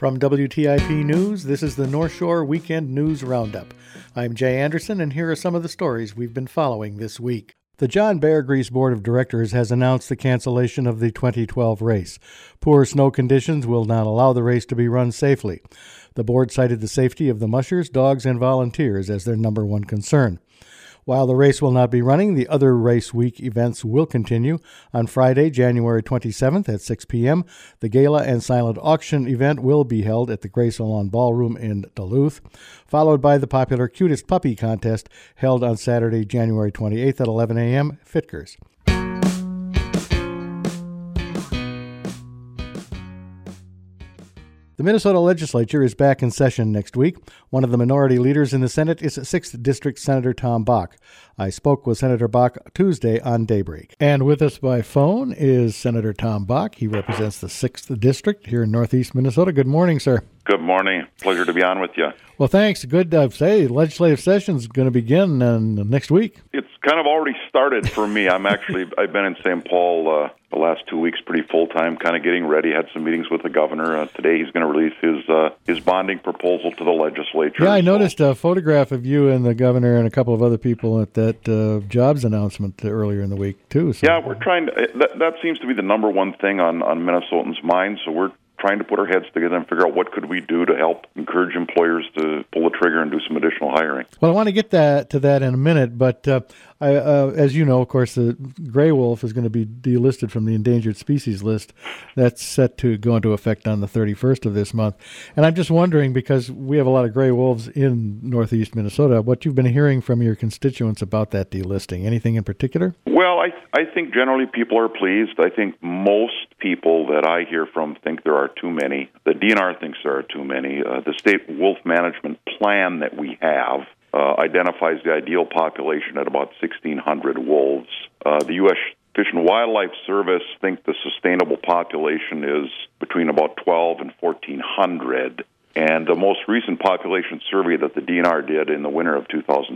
From WTIP News, this is the North Shore Weekend News Roundup. I'm Jay Anderson, and here are some of the stories we've been following this week. The John Bear Grease Board of Directors has announced the cancellation of the 2012 race. Poor snow conditions will not allow the race to be run safely. The board cited the safety of the mushers, dogs, and volunteers as their number one concern. While the race will not be running, the other race week events will continue. On Friday, January 27th at 6 p.m., the Gala and Silent Auction event will be held at the Grey Salon Ballroom in Duluth, followed by the popular Cutest Puppy Contest held on Saturday, January 28th at 11 a.m. Fitker's. The Minnesota legislature is back in session next week. One of the minority leaders in the Senate is 6th District Senator Tom Bach. I spoke with Senator Bach Tuesday on Daybreak. And with us by phone is Senator Tom Bach. He represents the 6th District here in northeast Minnesota. Good morning, sir. Good morning. Pleasure to be on with you. Well, thanks. Good to say legislative session is going to begin next week. It's kind of already started for me. I've been in St. Paul the last 2 weeks pretty full-time, kind of getting ready. Had some meetings with the governor. Today he's going to release his bonding proposal to the legislature. Yeah, I noticed a photograph of you and the governor and a couple of other people at that jobs announcement earlier in the week, too. So. Yeah, we're trying to, that seems to be the number one thing on Minnesotans' minds, so we're trying to put our heads together and figure out what could we do to help encourage employers to pull the trigger and do some additional hiring. Well, I want to get to that in a minute, but as you know, of course, the gray wolf is going to be delisted from the endangered species list. That's set to go into effect on the 31st of this month. And I'm just wondering, because we have a lot of gray wolves in northeast Minnesota, what you've been hearing from your constituents about that delisting. Anything in particular? Well, I think generally people are pleased. I think most people that I hear from think there are too many. The DNR thinks there are too many. The state wolf management plan that we have identifies the ideal population at about 1,600 wolves. The U.S. Fish and Wildlife Service think the sustainable population is between about 12 and 1,400. And the most recent population survey that the DNR did in the winter of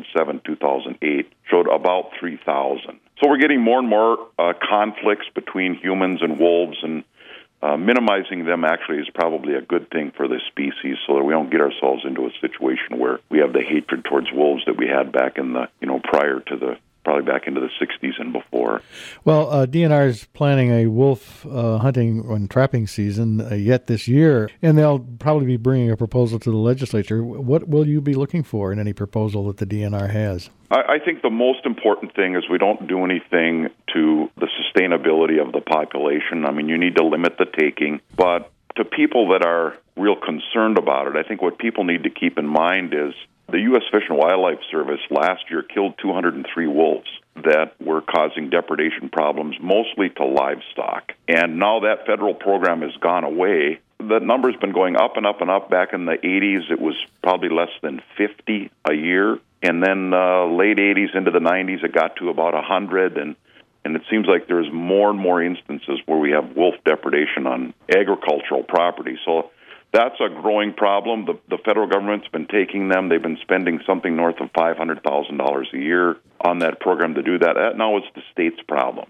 2007-2008 showed about 3,000. So we're getting more and more conflicts between humans and wolves, and minimizing them actually is probably a good thing for the species, so that we don't get ourselves into a situation where we have the hatred towards wolves that we had back in the, prior to probably back into the 60s and before. Well, DNR is planning a wolf hunting and trapping season yet this year, and they'll probably be bringing a proposal to the legislature. What will you be looking for in any proposal that the DNR has? I think the most important thing is we don't do anything to the sustainability of the population. I mean, you need to limit the taking, but to people that are real concerned about it, I think what people need to keep in mind is the U.S. Fish and Wildlife Service last year killed 203 wolves that were causing depredation problems, mostly to livestock. And now that federal program has gone away. The number's been going up and up and up. Back in the 80s, it was probably less than 50 a year. And then late 80s into the 90s, it got to about 100. And it seems like there's more and more instances where we have wolf depredation on agricultural property. So that's a growing problem. The federal government's been taking them. They've been spending something north of $500,000 a year on that program to do that. Now it's the state's problem.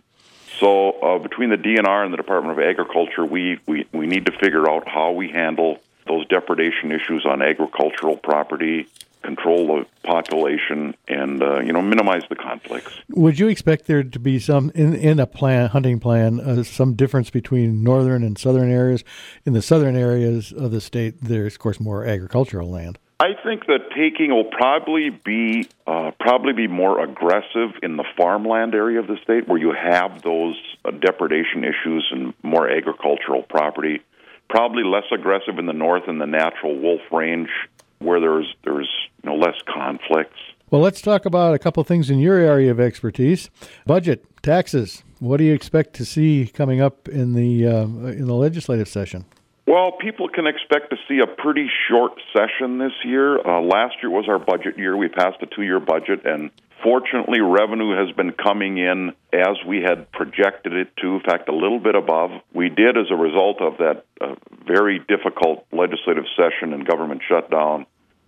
So between the DNR and the Department of Agriculture, we need to figure out how we handle those depredation issues on agricultural property, control the population, and minimize the conflicts. Would you expect there to be some in a hunting plan, some difference between northern and southern areas? In the southern areas of the state, there's of course more agricultural land. I think that taking will probably be more aggressive in the farmland area of the state, where you have those depredation issues and more agricultural property. Probably less aggressive in the north in the natural wolf range, where there's less conflicts. Well, let's talk about a couple of things in your area of expertise. Budget, taxes. What do you expect to see coming up in the legislative session? Well, people can expect to see a pretty short session this year. Last year was our budget year. We passed a 2-year budget, and fortunately, revenue has been coming in as we had projected it to, in fact, a little bit above. We did, as a result of that very difficult legislative session and government shutdown,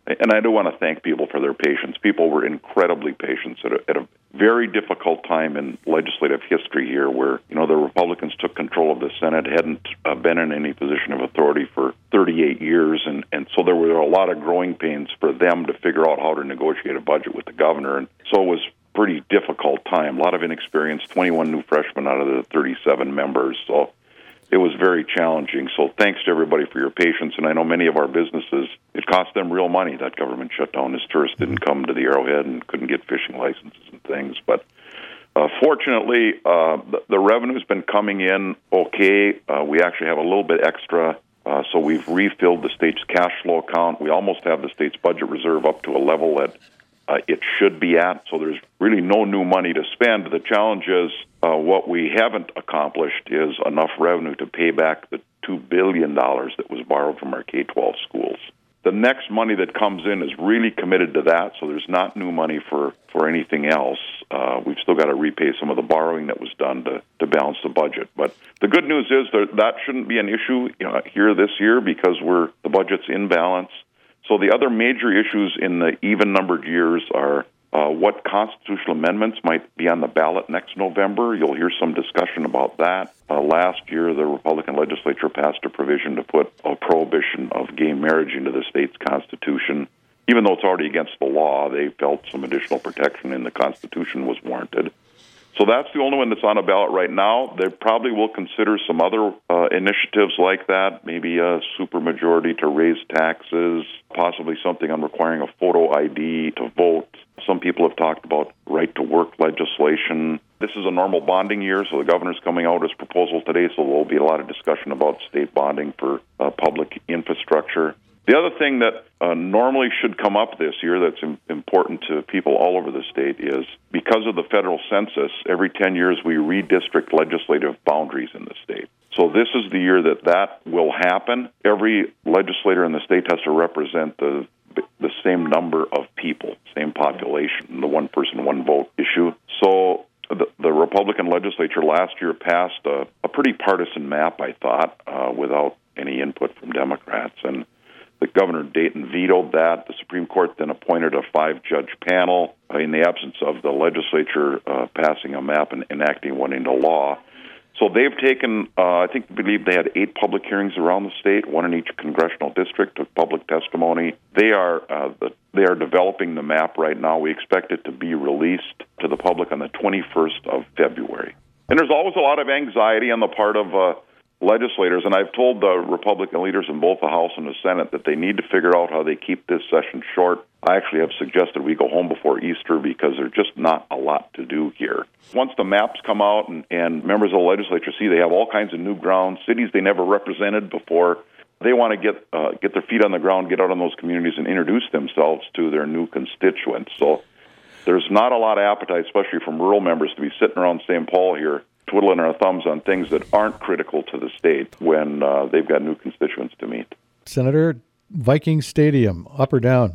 And I do want to thank people for their patience. People were incredibly patient at a very difficult time in legislative history here where, the Republicans took control of the Senate, hadn't been in any position of authority for 38 years, and so there were a lot of growing pains for them to figure out how to negotiate a budget with the governor. And so it was a pretty difficult time. A lot of inexperience, 21 new freshmen out of the 37 members. So it was very challenging. So thanks to everybody for your patience. And I know many of our businesses, it cost them real money, that government shutdown, as tourists didn't come to the Arrowhead and couldn't get fishing licenses and things. But fortunately, the revenue's been coming in okay. We actually have a little bit extra. So we've refilled the state's cash flow account. We almost have the state's budget reserve up to a level that it should be at. So there's really no new money to spend. The challenge is what we haven't accomplished is enough revenue to pay back the $2 billion that was borrowed from our K-12 schools. The next money that comes in is really committed to that, so there's not new money for anything else. We've still got to repay some of the borrowing that was done to balance the budget. But the good news is that shouldn't be an issue here this year because the budget's in balance. So the other major issues in the even-numbered years are what constitutional amendments might be on the ballot next November. You'll hear some discussion about that. Last year, the Republican legislature passed a provision to put a prohibition of gay marriage into the state's constitution. Even though it's already against the law, they felt some additional protection in the Constitution was warranted. So that's the only one that's on a ballot right now. They probably will consider some other initiatives like that, maybe a supermajority to raise taxes, possibly something on requiring a photo ID to vote. Some people have talked about right-to-work legislation. This is a normal bonding year, so the governor's coming out with his proposal today, so there will be a lot of discussion about state bonding for public infrastructure. The other thing that normally should come up this year that's important to people all over the state is because of the federal census, every 10 years we redistrict legislative boundaries in the state. So this is the year that will happen. Every legislator in the state has to represent the same number of people, same population, the one person, one vote issue. So the Republican legislature last year passed a pretty partisan map, I thought, without any input from Democrats. And the Governor Dayton vetoed that. The Supreme Court then appointed a 5-judge panel in the absence of the legislature passing a map and enacting one into law. So they've taken, believe they had 8 public hearings around the state, one in each congressional district, took public testimony. They are developing the map right now. We expect it to be released to the public on the 21st of February. And there's always a lot of anxiety on the part of legislators, and I've told the Republican leaders in both the House and the Senate that they need to figure out how they keep this session short. I actually have suggested we go home before Easter because there's just not a lot to do here. Once the maps come out and members of the legislature see they have all kinds of new ground, cities they never represented before, they want to get their feet on the ground, get out in those communities and introduce themselves to their new constituents. So there's not a lot of appetite, especially from rural members, to be sitting around St. Paul here twiddling our thumbs on things that aren't critical to the state when they've got new constituents to meet. Senator, Viking Stadium, up or down?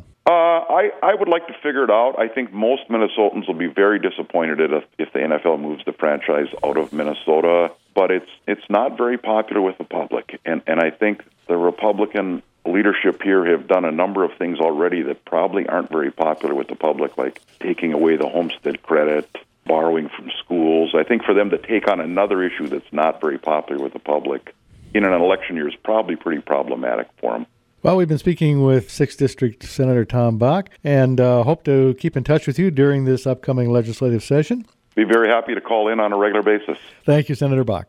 I would like to figure it out. I think most Minnesotans will be very disappointed if the NFL moves the franchise out of Minnesota, but it's not very popular with the public. And I think the Republican leadership here have done a number of things already that probably aren't very popular with the public, like taking away the homestead credit, borrowing from schools. I think for them to take on another issue that's not very popular with the public in an election year is probably pretty problematic for them. Well, we've been speaking with 6th District Senator Tom Bach and hope to keep in touch with you during this upcoming legislative session. Be very happy to call in on a regular basis. Thank you, Senator Bach.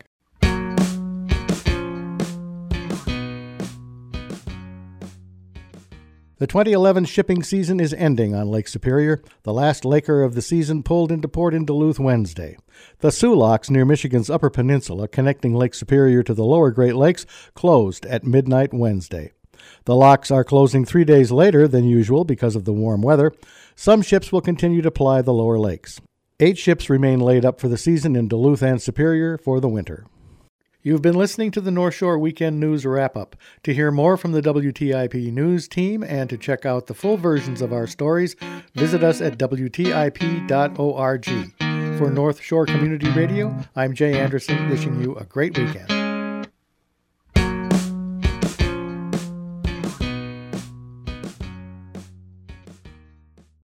The 2011 shipping season is ending on Lake Superior. The last Laker of the season pulled into port in Duluth Wednesday. The Soo Locks near Michigan's Upper Peninsula, connecting Lake Superior to the lower Great Lakes, closed at midnight Wednesday. The locks are closing 3 days later than usual because of the warm weather. Some ships will continue to ply the lower lakes. 8 ships remain laid up for the season in Duluth and Superior for the winter. You've been listening to the North Shore Weekend News Wrap-Up. To hear more from the WTIP News team and to check out the full versions of our stories, visit us at WTIP.org. For North Shore Community Radio, I'm Jay Anderson, wishing you a great weekend.